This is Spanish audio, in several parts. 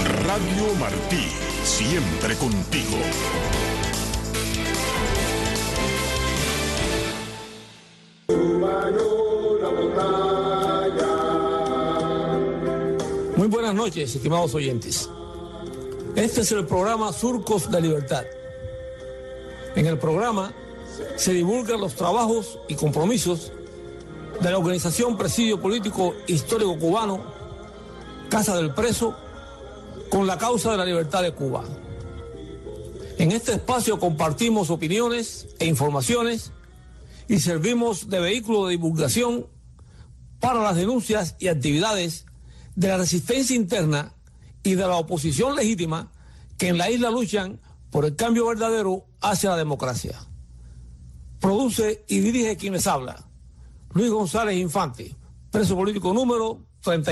Radio Martí, siempre contigo. Muy buenas noches, estimados oyentes. Este es el programa Surcos de Libertad. En el programa se divulgan los trabajos y compromisos de la organización Presidio Político Histórico Cubano, Casa del Preso, con la causa de la libertad de Cuba. En este espacio compartimos opiniones e informaciones y servimos de vehículo de divulgación para las denuncias y actividades de la resistencia interna y de la oposición legítima que en la isla luchan por el cambio verdadero hacia la democracia. Produce y dirige quien les habla, Luis González Infante, preso político número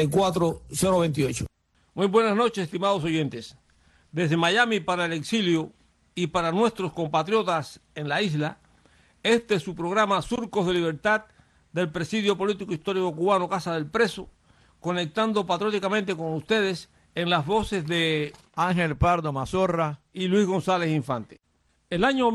34028. Muy buenas noches, estimados oyentes. Desde Miami para el exilio y para nuestros compatriotas en la isla, este es su programa Surcos de Libertad del Presidio Político Histórico Cubano Casa del Preso, conectando patrióticamente con ustedes en las voces de Ángel Pardo Mazorra y Luis González Infante. El año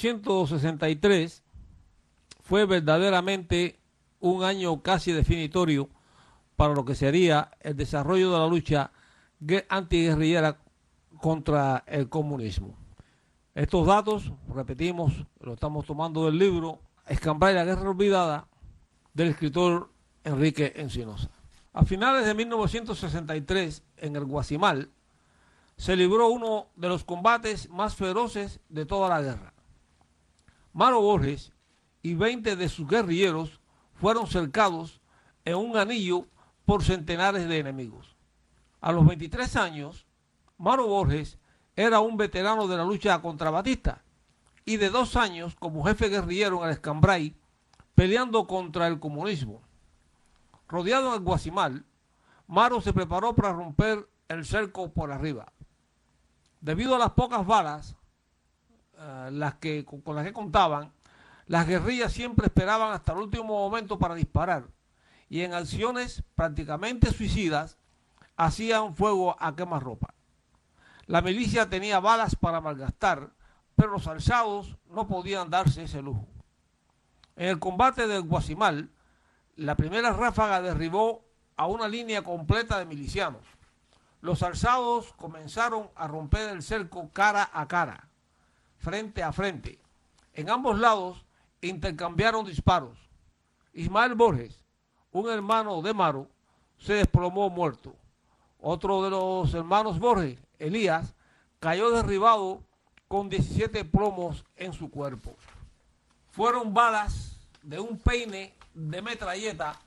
1963 fue verdaderamente un año casi definitorio para lo que sería el desarrollo de la lucha antiguerrillera contra el comunismo. Estos datos, repetimos, lo estamos tomando del libro Escambray, la guerra olvidada, del escritor Enrique Encinosa. A finales de 1963, en el Guasimal, se libró uno de los combates más feroces de toda la guerra. Maro Borges y 20 de sus guerrilleros fueron cercados en un anillo por centenares de enemigos. A los 23 años, Maro Borges era un veterano de la lucha contra Batista y de 2 años como jefe guerrillero en el Escambray, peleando contra el comunismo. Rodeado en el Guasimal, Maro se preparó para romper el cerco por arriba. Debido a las pocas balas con las que contaban, las guerrillas siempre esperaban hasta el último momento para disparar y en acciones prácticamente suicidas hacían fuego a quemarropa. La milicia tenía balas para malgastar, pero los alzados no podían darse ese lujo. En el combate del Guasimal, la primera ráfaga derribó a una línea completa de milicianos. Los alzados comenzaron a romper el cerco cara a cara, frente a frente. En ambos lados intercambiaron disparos. Ismael Borges, un hermano de Maro, se desplomó muerto. Otro de los hermanos Borges, Elías, cayó derribado con 17 plomos en su cuerpo. Fueron balas de un peine de metralleta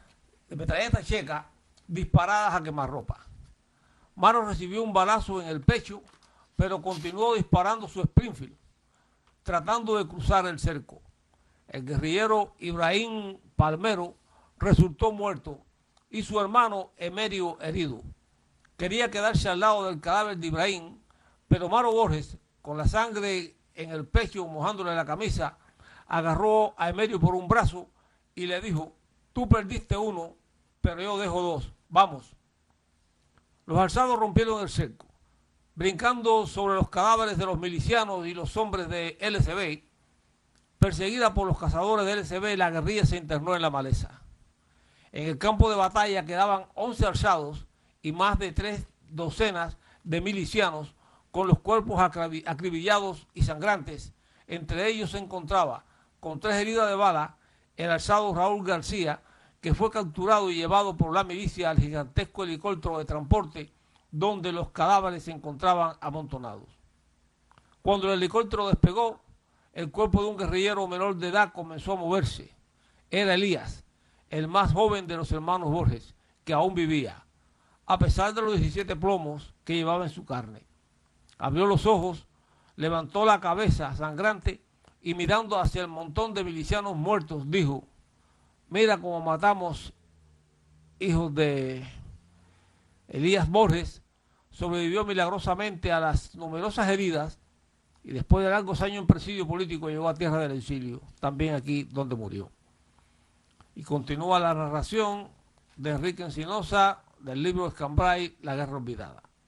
checa, disparadas a quemarropa. Maro recibió un balazo en el pecho, pero continuó disparando su Springfield, tratando de cruzar el cerco. El guerrillero Ibrahim Palmero resultó muerto y su hermano Emerio herido. Quería quedarse al lado del cadáver de Ibrahim, pero Maro Borges, con la sangre en el pecho mojándole la camisa, agarró a Emerio por un brazo y le dijo: tú perdiste uno, pero yo dejo 2, vamos. Los alzados rompieron el cerco. Brincando sobre los cadáveres de los milicianos y los hombres de LCB, perseguida por los cazadores de LCB, la guerrilla se internó en la maleza. En el campo de batalla quedaban 11 alzados y más de 3 docenas de milicianos con los cuerpos acribillados y sangrantes. Entre ellos se encontraba, con 3 heridas de bala, el alzado Raúl García, que fue capturado y llevado por la milicia al gigantesco helicóptero de transporte donde los cadáveres se encontraban amontonados. Cuando el helicóptero despegó, el cuerpo de un guerrillero menor de edad comenzó a moverse. Era Elías, el más joven de los hermanos Borges, que aún vivía, a pesar de los 17 plomos que llevaba en su carne. Abrió los ojos, levantó la cabeza sangrante y mirando hacia el montón de milicianos muertos, dijo: mira cómo matamos hijos de Elías Borges. Sobrevivió milagrosamente a las numerosas heridas y después de largos años en presidio político llegó a tierra del exilio, también aquí donde murió. Y continúa la narración de Enrique Encinosa del libro Escambray, La guerra olvidada.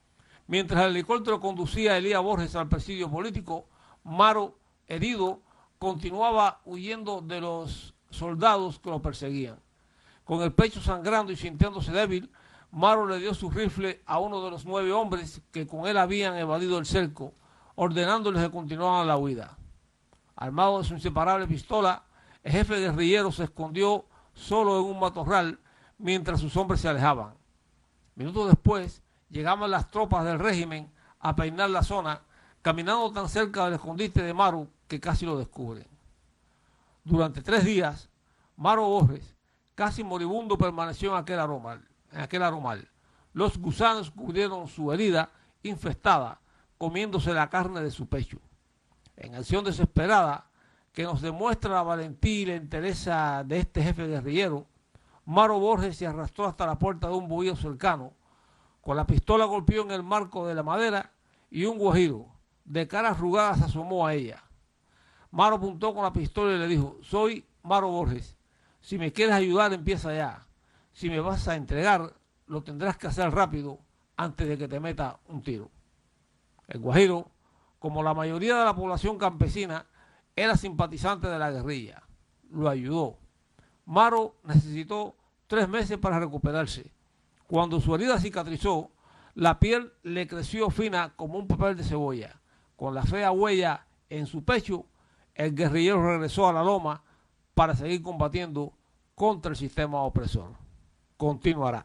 Mientras el helicóptero conducía a Elías Borges al presidio político, Maro, herido, continuaba huyendo de los soldados que lo perseguían. Con el pecho sangrando y sintiéndose débil, Maro le dio su rifle a uno de los 9 hombres que con él habían evadido el cerco, ordenándoles que continuaran la huida. Armado de su inseparable pistola, el jefe guerrillero se escondió solo en un matorral mientras sus hombres se alejaban. Minutos después, llegaban las tropas del régimen a peinar la zona, caminando tan cerca del escondite de Maro que casi lo descubren. Durante 3 días, Maro Borges, casi moribundo, permaneció en aquel aromal. Los gusanos cubrieron su herida infestada, comiéndose la carne de su pecho. En acción desesperada, que nos demuestra la valentía y la entereza de este jefe guerrillero, Maro Borges se arrastró hasta la puerta de un bohío cercano. Con la pistola golpeó en el marco de la madera y un guajiro, de cara arrugada, se asomó a ella. Maro apuntó con la pistola y le dijo: soy Maro Borges. Si me quieres ayudar, empieza ya. Si me vas a entregar, lo tendrás que hacer rápido antes de que te meta un tiro. El guajiro, como la mayoría de la población campesina, era simpatizante de la guerrilla. Lo ayudó. Maro necesitó 3 meses para recuperarse. Cuando su herida cicatrizó, la piel le creció fina como un papel de cebolla. Con la fea huella en su pecho, el guerrillero regresó a la loma para seguir combatiendo contra el sistema opresor. Continuará.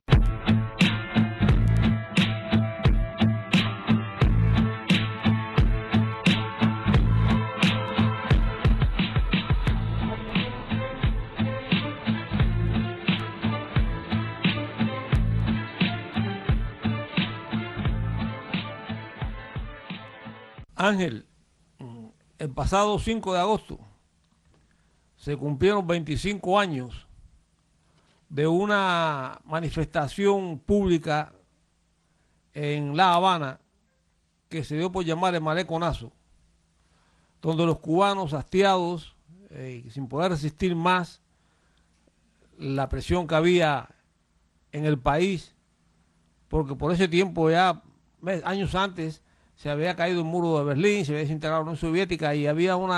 Ángel, el pasado 5 de agosto se cumplieron 25 años de una manifestación pública en La Habana que se dio por llamar el Maleconazo, donde los cubanos hastiados, sin poder resistir más la presión que había en el país, porque por ese tiempo, ya años antes, se había caído el muro de Berlín, se había desintegrado la Unión Soviética y había un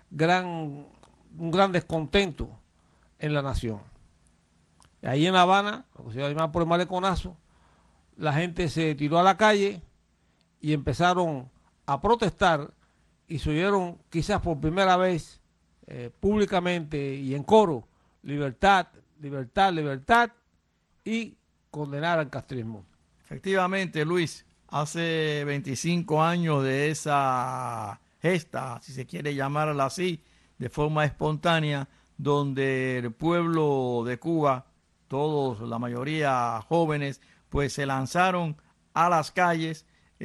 gran descontento en la nación. Ahí en La Habana, lo que se llama por el Maleconazo, la gente se tiró a la calle y empezaron a protestar y se oyeron quizás por primera vez públicamente y en coro: libertad, libertad, libertad, y condenar al castrismo. Efectivamente, Luis, hace 25 años de esa gesta, si se quiere llamarla así, de forma espontánea, donde el pueblo de Cuba, todos, la mayoría jóvenes, pues se lanzaron a las calles,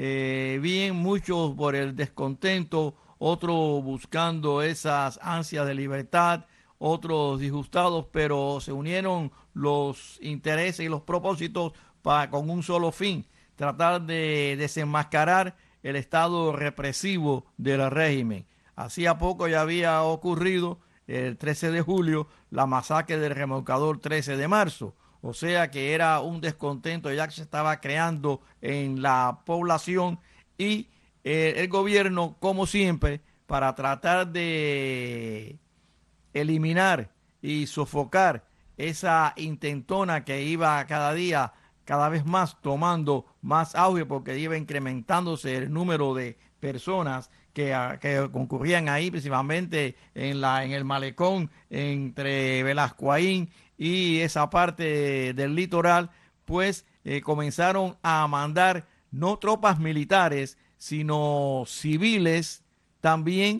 bien muchos por el descontento, otros buscando esas ansias de libertad, otros disgustados, pero se unieron los intereses y los propósitos con un solo fin: tratar de desenmascarar el estado represivo del régimen. Hacía poco ya había ocurrido, el 13 de julio, la masacre del remolcador 13 de marzo. O sea que era un descontento ya que se estaba creando en la población y el gobierno, como siempre, para tratar de eliminar y sofocar esa intentona que iba cada día, cada vez más tomando más auge, porque iba incrementándose el número de personas que concurrían ahí, principalmente en el malecón entre Velascoaín y esa parte del litoral, pues comenzaron a mandar no tropas militares, sino civiles también,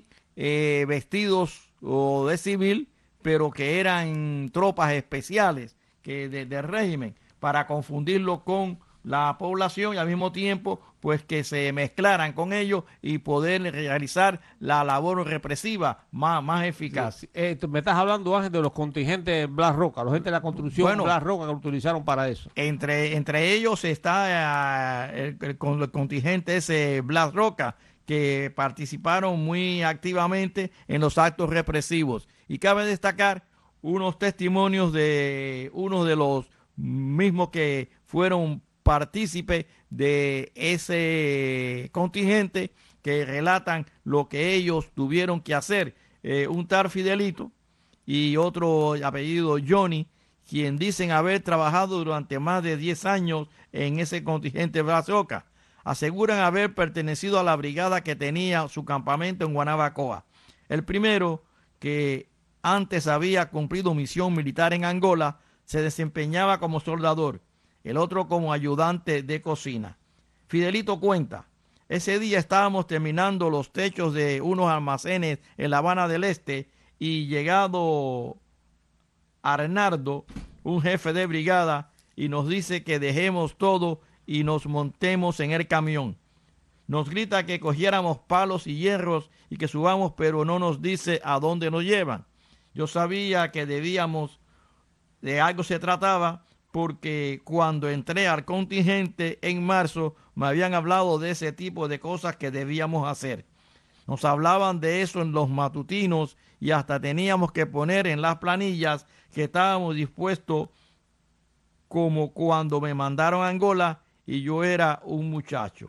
vestidos de civil, pero que eran tropas especiales del régimen, para confundirlo con la población y al mismo tiempo pues que se mezclaran con ellos y poder realizar la labor represiva más eficaz. Sí, me estás hablando, Ángel, de los contingentes Blas Roca, los gente de la construcción, bueno, Blas Roca, que lo utilizaron para eso. Entre ellos está el contingente ese Blas Roca, que participaron muy activamente en los actos represivos. Y cabe destacar unos testimonios de unos de los mismos que fueron partícipes de ese contingente que relatan lo que ellos tuvieron que hacer. Un tal Fidelito y otro apellido Johnny, quien dicen haber trabajado durante más de 10 años en ese contingente Brazoca. Aseguran haber pertenecido a la brigada que tenía su campamento en Guanabacoa. El primero, que antes había cumplido misión militar en Angola, se desempeñaba como soldador, el otro como ayudante de cocina. Fidelito cuenta: ese día estábamos terminando los techos de unos almacenes en La Habana del Este y llegado Arnaldo, un jefe de brigada, y nos dice que dejemos todo y nos montemos en el camión. Nos grita que cogiéramos palos y hierros y que subamos, pero no nos dice a dónde nos llevan. Yo sabía que de algo se trataba, porque cuando entré al contingente en marzo me habían hablado de ese tipo de cosas que debíamos hacer. Nos hablaban de eso en los matutinos y hasta teníamos que poner en las planillas que estábamos dispuestos, como cuando me mandaron a Angola y yo era un muchacho.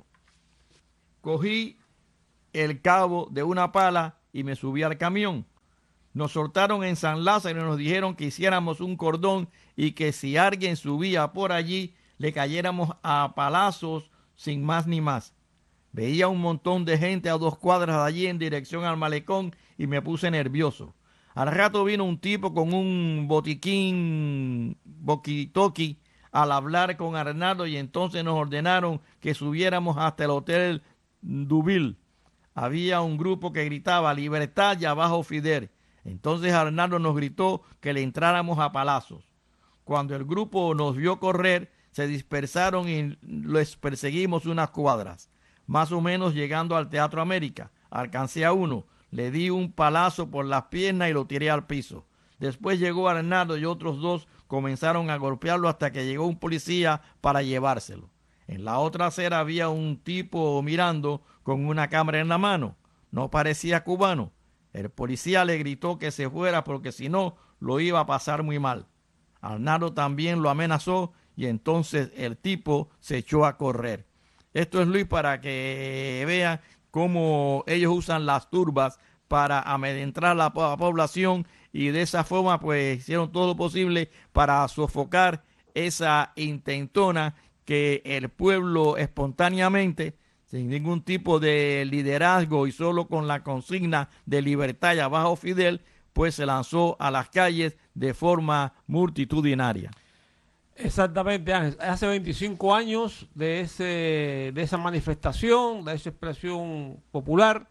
Cogí el cabo de una pala y me subí al camión. Nos soltaron en San Lázaro y nos dijeron que hiciéramos un cordón y que si alguien subía por allí, le cayéramos a palazos sin más ni más. Veía un montón de gente a 2 cuadras de allí en dirección al malecón y me puse nervioso. Al rato vino un tipo con un botiquín, walkie-talkie, al hablar con Arnaldo, y entonces nos ordenaron que subiéramos hasta el Hotel Duville. Había un grupo que gritaba "Libertad" y abajo Fidel. Entonces Arnaldo nos gritó que le entráramos a palazos. Cuando el grupo nos vio correr, se dispersaron y les perseguimos unas cuadras. Más o menos llegando al Teatro América, alcancé a uno, le di un palazo por las piernas y lo tiré al piso. Después llegó Arnaldo y otros 2 comenzaron a golpearlo hasta que llegó un policía para llevárselo. En la otra acera había un tipo mirando con una cámara en la mano. No parecía cubano. El policía le gritó que se fuera porque si no lo iba a pasar muy mal. Arnaldo también lo amenazó y entonces el tipo se echó a correr. Esto es, Luis, para que vean cómo ellos usan las turbas para amedrentar a la población, y de esa forma pues hicieron todo lo posible para sofocar esa intentona que el pueblo espontáneamente, sin ningún tipo de liderazgo y solo con la consigna de libertad y abajo Fidel, pues se lanzó a las calles de forma multitudinaria. Exactamente, Ángel. Hace 25 años de esa manifestación, de esa expresión popular,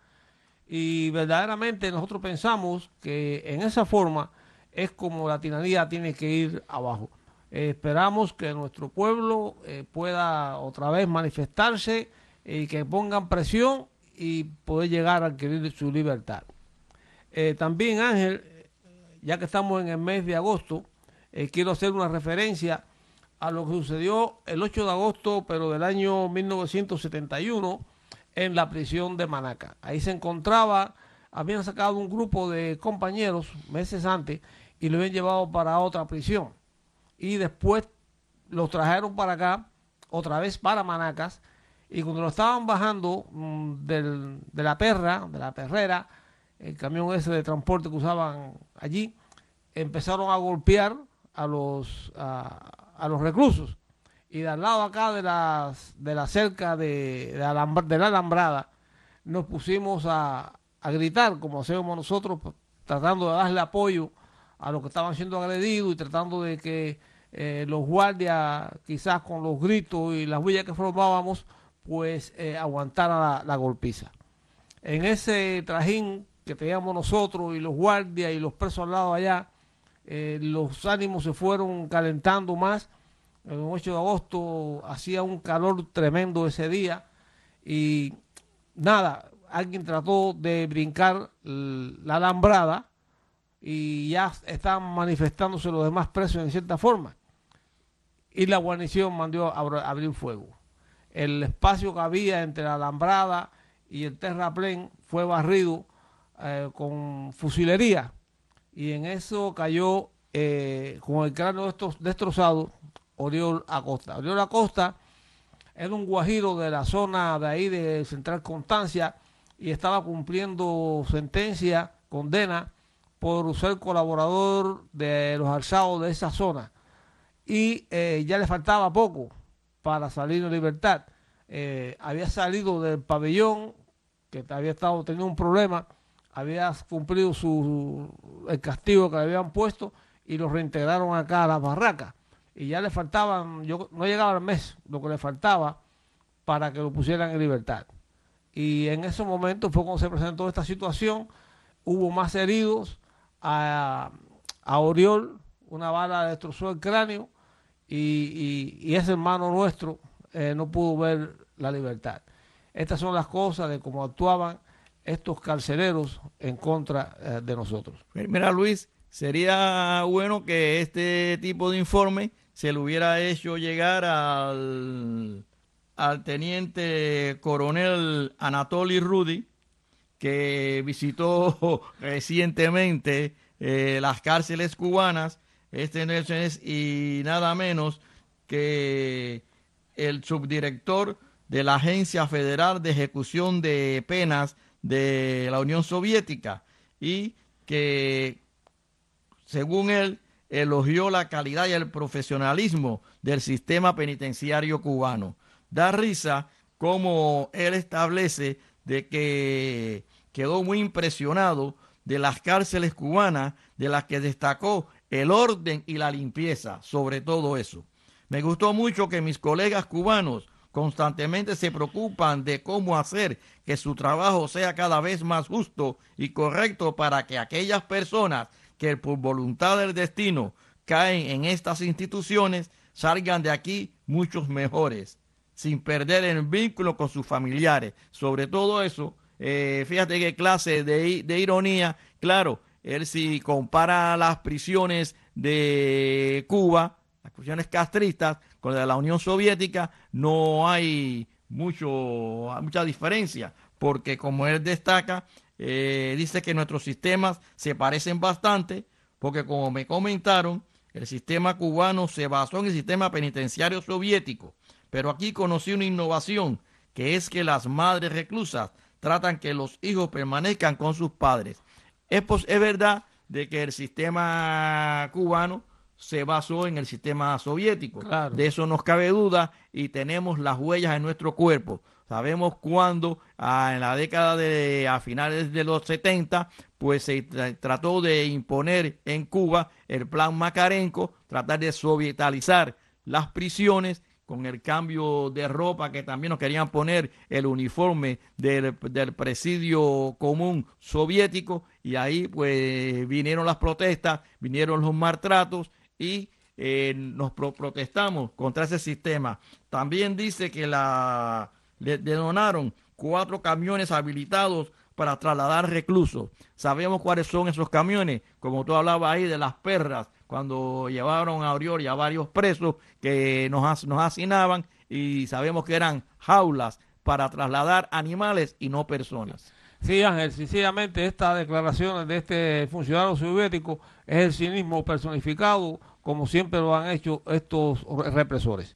y verdaderamente nosotros pensamos que en esa forma es como la tiranía tiene que ir abajo. Esperamos que nuestro pueblo pueda otra vez manifestarse y que pongan presión y poder llegar a adquirir su libertad. También, Ángel, ya que estamos en el mes de agosto, quiero hacer una referencia a lo que sucedió el 8 de agosto, pero del año 1971, en la prisión de Manaca. Ahí se encontraba, habían sacado un grupo de compañeros meses antes y lo habían llevado para otra prisión. Y después los trajeron para acá, otra vez para Manacas, y cuando lo estaban bajando de la perrera, el camión ese de transporte que usaban allí, empezaron a golpear a los reclusos. Y del lado acá de la cerca de la alambrada, nos pusimos a gritar, como hacemos nosotros, tratando de darle apoyo a los que estaban siendo agredidos y tratando de que los guardias, quizás con los gritos y las huellas que formábamos, pues aguantaran la golpiza. En ese trajín que teníamos nosotros y los guardias y los presos al lado allá, los ánimos se fueron calentando más. El 8 de agosto hacía un calor tremendo ese día y nada, alguien trató de brincar la alambrada y ya estaban manifestándose los demás presos en cierta forma, y la guarnición mandó a abrir fuego. El espacio que había entre la alambrada y el terraplén fue barrido con fusilería, y en eso cayó con el cráneo destrozado Oriol Acosta. Oriol Acosta era un guajiro de la zona de ahí de Central Constancia y estaba cumpliendo sentencia, condena, por ser colaborador de los alzados de esa zona. Y ya le faltaba poco para salir en libertad. Había salido del pabellón, que había estado teniendo un problema, había cumplido el castigo que le habían puesto y lo reintegraron acá a la barraca. Y ya le faltaban, no llegaba al mes lo que le faltaba para que lo pusieran en libertad. Y en ese momento fue cuando se presentó esta situación. Hubo más heridos. A Oriol, una bala le destrozó el cráneo y ese hermano nuestro no pudo ver la libertad. Estas son las cosas de cómo actuaban estos carceleros en contra de nosotros. Mira, Luis, sería bueno que este tipo de informe se le hubiera hecho llegar al teniente coronel Anatoly Rudy, que visitó recientemente las cárceles cubanas. Este no es y nada menos que el subdirector de la Agencia Federal de Ejecución de Penas de la Unión Soviética, y que, según él, elogió la calidad y el profesionalismo del sistema penitenciario cubano. Da risa cómo él establece de que quedó muy impresionado de las cárceles cubanas, de las que destacó el orden y la limpieza, sobre todo eso. Me gustó mucho que mis colegas cubanos constantemente se preocupan de cómo hacer que su trabajo sea cada vez más justo y correcto para que aquellas personas que por voluntad del destino caen en estas instituciones salgan de aquí muchos mejores, sin perder el vínculo con sus familiares. Sobre todo eso, fíjate qué clase de ironía. Claro, él si compara las prisiones de Cuba, las prisiones castristas, con la de la Unión Soviética, no hay mucha diferencia, porque como él destaca, dice que nuestros sistemas se parecen bastante, porque como me comentaron, el sistema cubano se basó en el sistema penitenciario soviético, pero aquí conocí una innovación, que es que las madres reclusas tratan que los hijos permanezcan con sus padres. Es verdad de que el sistema cubano se basó en el sistema soviético. Claro. De eso no cabe duda, y tenemos las huellas en nuestro cuerpo. Sabemos cuándo, en la década a finales de los 70, pues se trató de imponer en Cuba el plan Makarenko, tratar de sovietalizar las prisiones con el cambio de ropa, que también nos querían poner el uniforme del presidio común soviético, y ahí pues vinieron las protestas, vinieron los maltratos, y nos protestamos contra ese sistema. También dice que le donaron 4 camiones habilitados para trasladar reclusos. Sabemos cuáles son esos camiones, como tú hablabas ahí de las perras, cuando llevaron a Oriol y a varios presos que nos hacinaban, y sabemos que eran jaulas para trasladar animales y no personas. Sí, Ángel, sencillamente estas declaraciones de este funcionario soviético es el cinismo personificado, como siempre lo han hecho estos represores.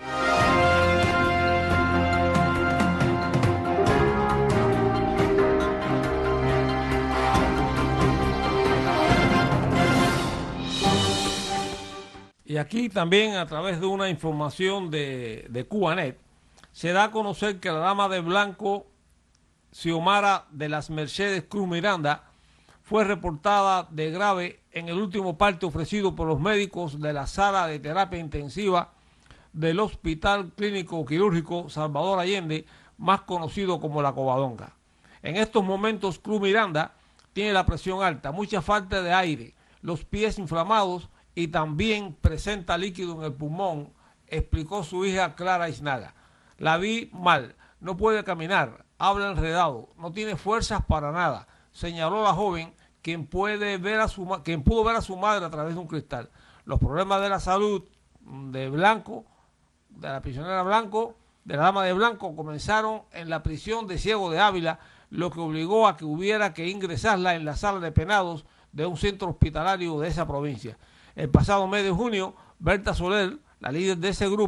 Y aquí también, a través de una información de Cubanet, se da a conocer que la dama de blanco Xiomara de las Mercedes Cruz Miranda fue reportada de grave en el último parte ofrecido por los médicos de la sala de terapia intensiva del Hospital Clínico Quirúrgico Salvador Allende, más conocido como La Covadonga. En estos momentos Cruz Miranda tiene la presión alta, mucha falta de aire, los pies inflamados y también presenta líquido en el pulmón, explicó su hija Clara Isnaga. La vi mal, no puede caminar, habla enredado, no tiene fuerzas para nada, señaló la joven, quien pudo ver a su madre a través de un cristal. Los problemas de la salud de Blanco, de la prisionera Blanco, de la dama de blanco, comenzaron en la prisión de Ciego de Ávila, lo que obligó a que hubiera que ingresarla en la sala de penados de un centro hospitalario de esa provincia. El pasado mes de junio, Berta Soler, la líder de ese grupo,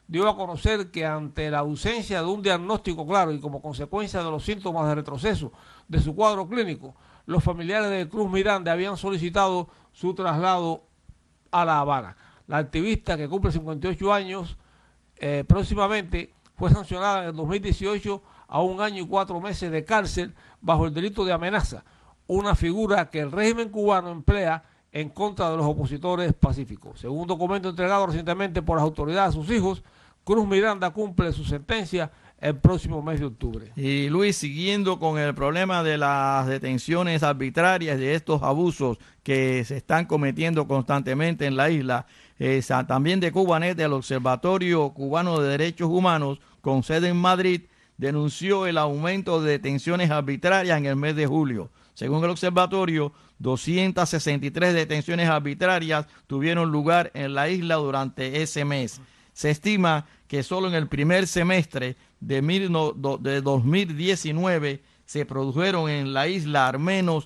dio a conocer que ante la ausencia de un diagnóstico claro y como consecuencia de los síntomas de retroceso de su cuadro clínico, los familiares de Cruz Miranda habían solicitado su traslado a La Habana. La activista, que cumple 58 años próximamente, fue sancionada en el 2018 a 1 año y 4 meses de cárcel bajo el delito de amenaza, una figura que el régimen cubano emplea en contra de los opositores pacíficos. Según un documento entregado recientemente por las autoridades a sus hijos, Cruz Miranda cumple su sentencia el próximo mes de octubre. Y Luis, siguiendo con el problema de las detenciones arbitrarias, de estos abusos que se están cometiendo constantemente en la isla, también de Cubanet, el Observatorio Cubano de Derechos Humanos, con sede en Madrid, denunció el aumento de detenciones arbitrarias en el mes de julio. Según el observatorio, 263 detenciones arbitrarias tuvieron lugar en la isla durante ese mes. Se estima que solo en el primer semestre de 2019 se produjeron en la isla al menos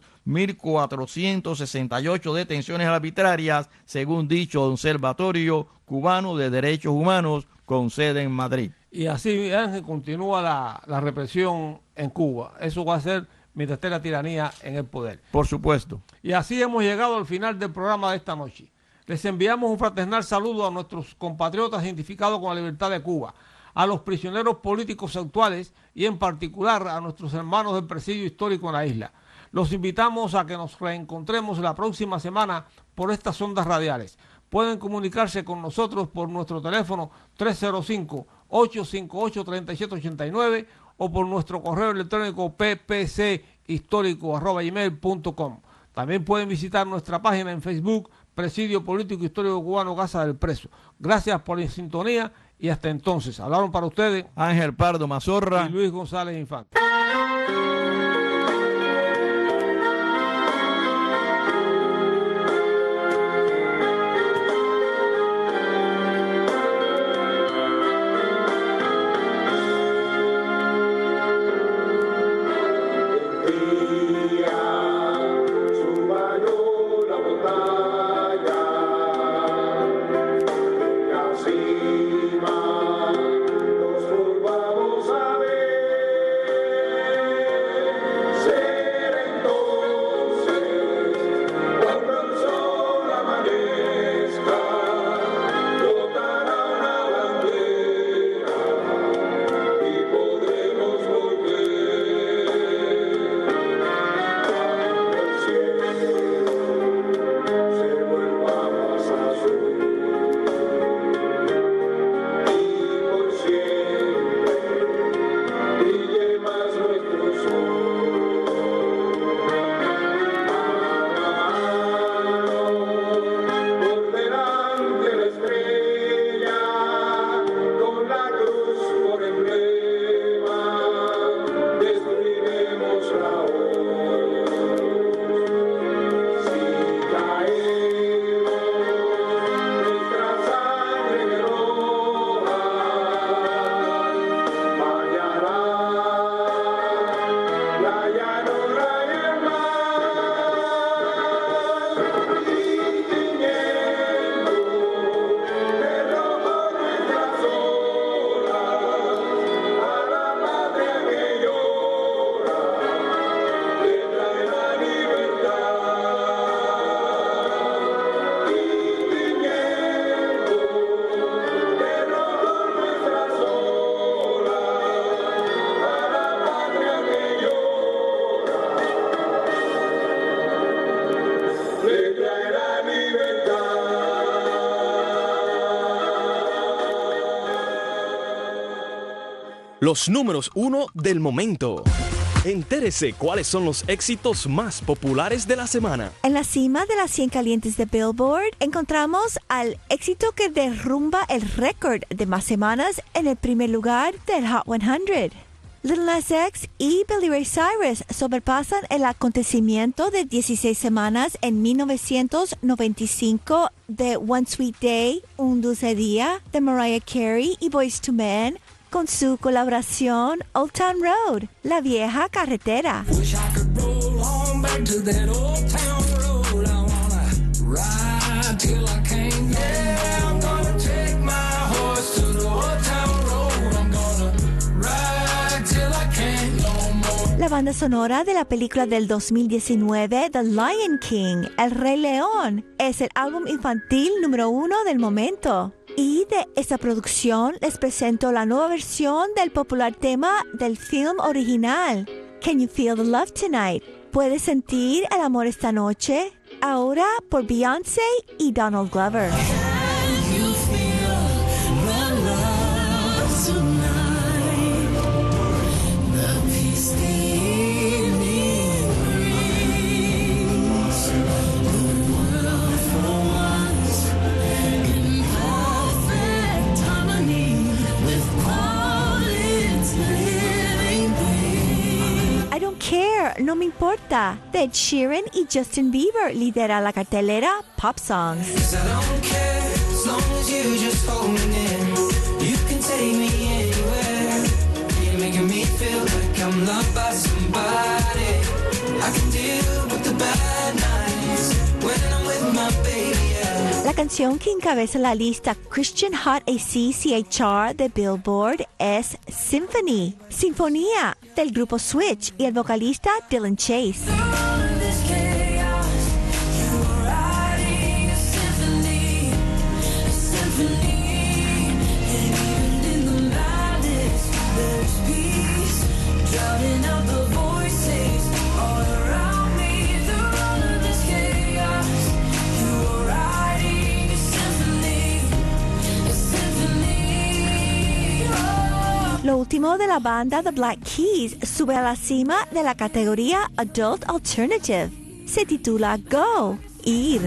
1.468 detenciones arbitrarias, según dicho Observatorio Cubano de Derechos Humanos con sede en Madrid. Y así, Ángel, continúa la represión en Cuba. Eso va a ser mientras esté la tiranía en el poder. Por supuesto. Y así hemos llegado al final del programa de esta noche. Les enviamos un fraternal saludo a nuestros compatriotas identificados con la libertad de Cuba, a los prisioneros políticos actuales y en particular a nuestros hermanos del presidio histórico en la isla. Los invitamos a que nos reencontremos la próxima semana por estas ondas radiales. Pueden comunicarse con nosotros por nuestro teléfono 305-858-3789 o por nuestro correo electrónico ppchistórico@gmail.com. También pueden visitar nuestra página en Facebook, Presidio Político Histórico Cubano Casa del Preso. Gracias por la sintonía y hasta entonces. Hablaron para ustedes Ángel Pardo Mazorra y Luis González Infante. Los números 1 del momento. Entérese cuáles son los éxitos más populares de la semana. En la cima de las 100 calientes de Billboard encontramos al éxito que derrumba el récord de más semanas en el primer lugar del Hot 100. Lil Nas X y Billy Ray Cyrus sobrepasan el acontecimiento de 16 semanas en 1995 de One Sweet Day, Un Dulce Día, de Mariah Carey y Boyz II Men, con su colaboración Old Town Road, La Vieja Carretera. Wish I could roll on back to that old town road. I wanna ride till I can't. Yeah, I'm gonna take my horse to the old La banda sonora de la película del 2019 The Lion King, El Rey León, es el álbum infantil número 1 del momento. Y de esta producción les presento la nueva versión del popular tema del film original, Can You Feel the Love Tonight? ¿Puedes sentir el amor esta noche? Ahora por Beyoncé y Donald Glover. I don't care, no me importa. De Ed Sheeran y Justin Bieber lidera la cartelera Pop Songs. I don't care as long as you just hold me near. You can take me anywhere. You're making me feel like I'm loved by somebody. I can deal with the bad nights when I'm with my baby. La canción que encabeza la lista Christian Hot ACCHR de Billboard es Symphony, Sinfonía, del grupo Switch y el vocalista Dylan Chase. Lo último de la banda The Black Keys sube a la cima de la categoría Adult Alternative. Se titula Go, Ir.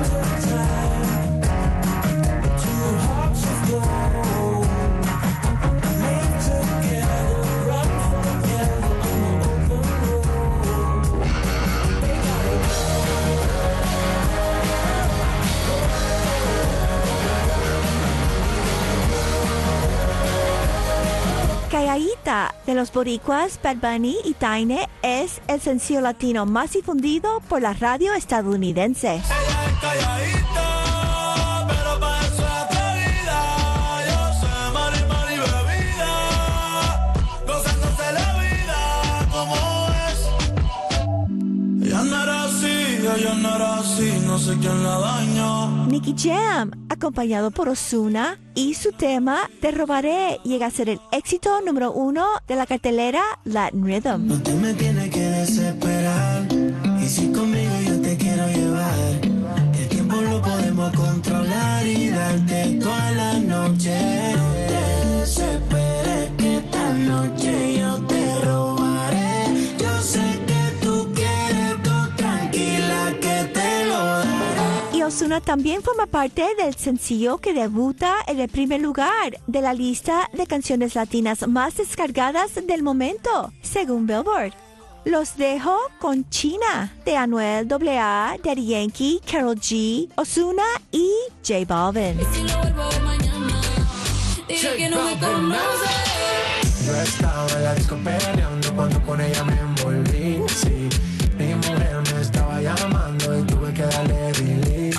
Calladita de los boricuas Bad Bunny y Taine es el sencillo latino más difundido por la radio estadounidense. Ella es calladita, pero para eso es atrevida. Yo sé mar y bebida, gozándose la vida como es. Ella no era así, no sé quién la dañó. Nicky Jam, acompañado por Ozuna, y su tema Te Robaré llega a ser el éxito número 1 de la cartelera Latin Rhythm. No te me tienes que desesperar, y si conmigo yo te quiero llevar, el tiempo lo podemos controlar y darte toda la noche. No te desesperes que esta noche yo te robaré. Yo sé que tú quieres, tú tranquila que te lo daré. Y Ozuna también forma parte del sencillo que debuta en el primer lugar de la lista de canciones latinas más descargadas del momento, según Billboard. Los dejo con China, de Anuel AA, Daddy Yankee, Karol G, Ozuna y J Balvin. Si no vuelvo mañana, dile que no me conoce. Yo estaba en la disco peleando cuando con ella me envolví, sí. Mi mujer me estaba llamando y tuve que darle delete.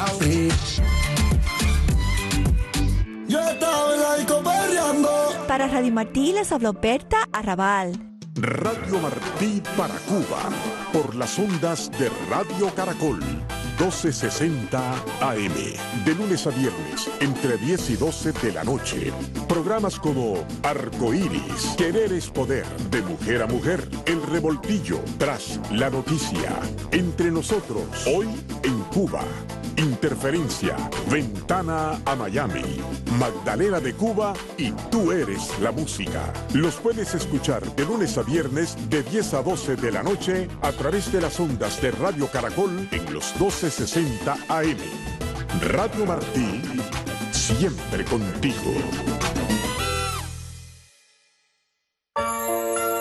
Yo estaba en la disco peleando. Para Radio Martí les habló Berta Arrabal. Radio Martí para Cuba, por las ondas de Radio Caracol, 1260 AM, de lunes a viernes, entre 10 y 12 de la noche. Programas como Arcoíris, Querer es Poder, de mujer a mujer, El Revoltillo, Tras la Noticia, Entre Nosotros, Hoy en Cuba, Interferencia, Ventana a Miami, Magdalena de Cuba y Tú Eres la Música. Los puedes escuchar de lunes a viernes de 10 a 12 de la noche a través de las ondas de Radio Caracol en los 1260 AM. Radio Martí, siempre contigo.